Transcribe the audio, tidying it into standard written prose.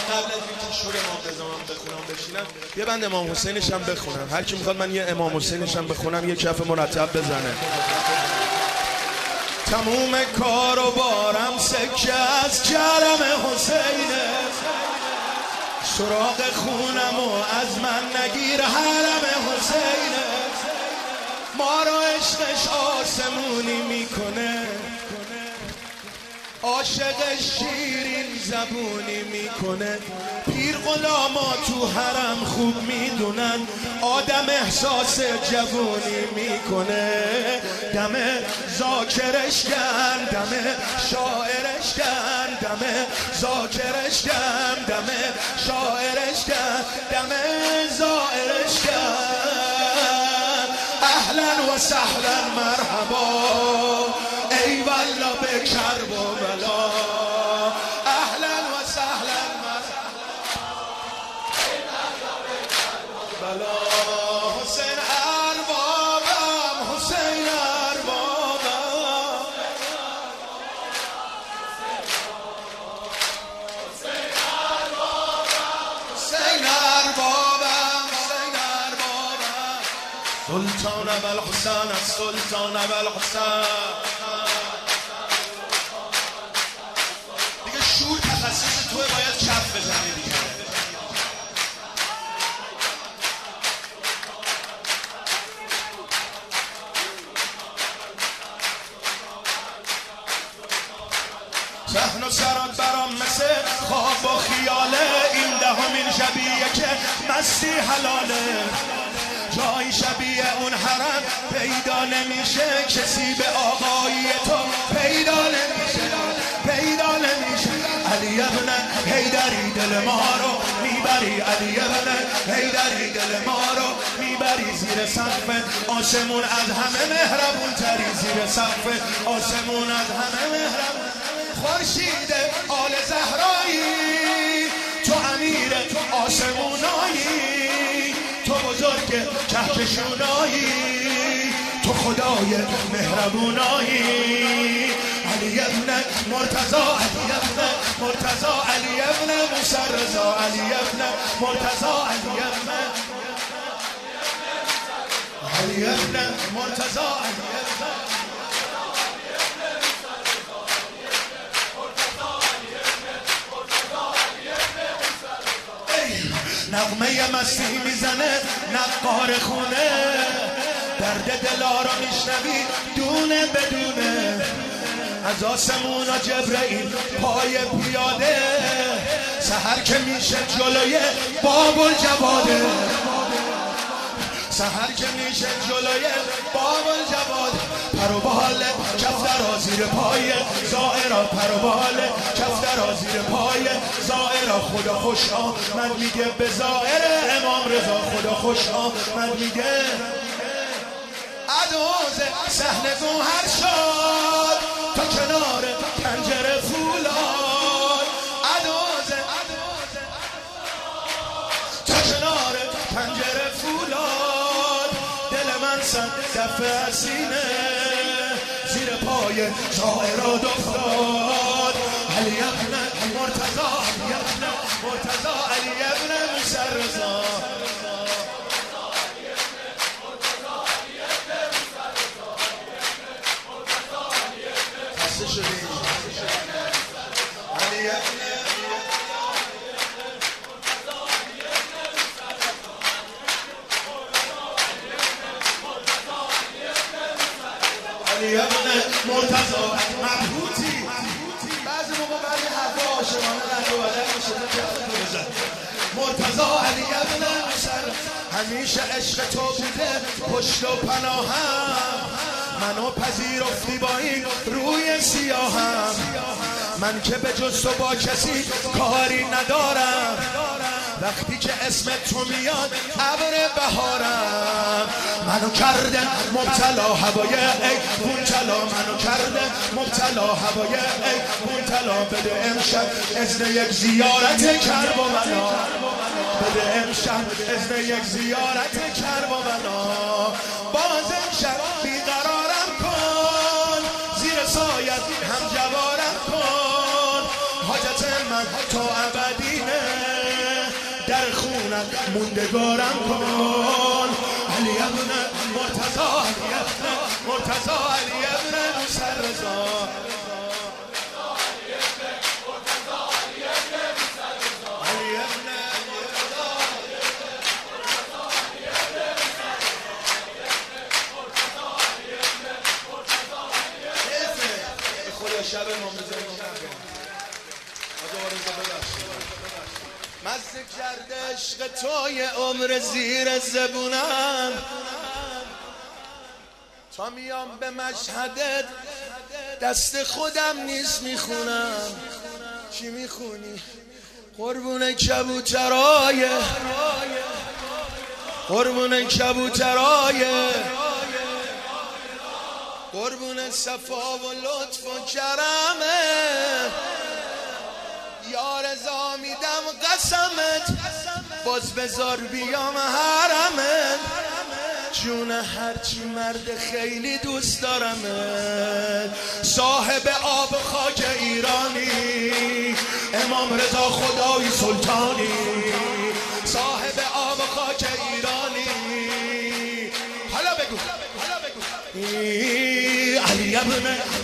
قبل از اینکه شور امام رضا بخونم بشینم یه بند امام حسینش هم بخونم. هر کی میخواد من یه امام حسینش هم بخونم یه کف مرتب بزنه. تموم کار و بارم سکه از کرم حسینه، سراغ خونم و از من نگیر حرم حسینه. ما رو عشقش آسمونی میکنه، عاشق شیرین زبونی میکنه. پیر غلاما تو حرم خوب میدونن آدم احساس جوونی میکنه. دم ذاکرش گرم، دم شاعرش گرم، دم ذاکرش گرم، دم شاعرش گرم، دم زائرش گرم. اهلا و سهلا مرحبا ای والله به کرب و بلا. اهلا و سهلا مرحبا ای والله به کرب و بلا. حسین اربابم، حسین اربابم، حسین اربابم، حسین اربابم، حسین اربابم. سلطان ابوالحسن، سلطان ابوالحسن. دیگه شور تخصص توه، باید کف بزنی دیگه. صحن و سرات برام مثل خواب و خیاله، این دهمین شبیه که مستی حلاله. جایی شبیه اون حرم پیدا نمیشه، کسی به آقایی تو پیدا نمیشه، پیدا نمیشه. علی ابن حیدری دل ما رو میبری، علی ابن حیدری دل ما رو میبری. زیر سقف آسمون از همه مهربون تری، زیر سقف آسمون از همه مهربون. خورشید آل زهرایی، تو امیر آسمونایی، تو بزرگ کهکشونایی، تو خدای مهربونایی. علی ابن مرتضی، علی ابن مرتضی، علی ابن موسی رضا، علی ابن مرتضی، علی ابن علی ابن مرتضی، علی ابن نغمه مستی میزنه نقار خونه، درد دلا رو میشنوی دونه بدونه. از آسمونا جبرئیل پای پیاده، سحر که میشه جلوی باب الجواده، سحر که میشه جلوی باب الجواده. پروبال کفترا زیر پای زائرا، پروبال کفترا زیر پای زائرا. خدا خوش آمد میگه به زائر امام رضا، خدا خوش آمد میگه. عدوز صحنه گوهر شد تا کنار پنجره فولاد، عدوز تا کنار پنجره فولاد. دل من صد دفعه سینه زیر پای زائرا افتاد. علی ابن مرتضی، علی ابن مرتضی، علی ابن موسی رضا. خسته شدیم علی ابن علی ابن مرتضی مبهوتی. بعضی موقع بعضی حرفا عاشقانه رنگ و بدن میشه تو بزن. مرتضی علی ابن موسی، همیشه عشق تو بوده پشت و پناهم. منو پذیرفتی با این روی سیاهم، من که به جز تو با کسی کاری ندارم. وقتی که اسم تو میاد ابر بهارم. منو کرده مبتلا هوای ای مبتلا، منو کرده مبتلا هوای ای مبتلا. بده امشب اذن یک زیارت کربلا، بده امشب اذن یک زیارت کربلا. باز امشب بیقرارم کن، زیر سایت هم جوارم کن. حاجت من تا ابدینه، در خونت موندگارم کن. علی ابن مرتضی، علی ابن مرتضی، علی ابن سررضا، شب امام رضا مزه کرده عشق توی عمر زیر زبونم، تا میام به مشهدت دست خودم نیست میخونم. چی میخونی؟ قربون کبوترای، قربون کبوترای، قربون صفا و لطف و کرمه. یا رضا میدم قسمت، باز بذار بیام حرمت. جون هرچی مرد خیلی دوست دارمت. صاحب آب خاک ایرانی، امام رضا خدای سلطانی. صاحب آب خاک ایرانی، حالا بگو، حالا بگو. علی ابن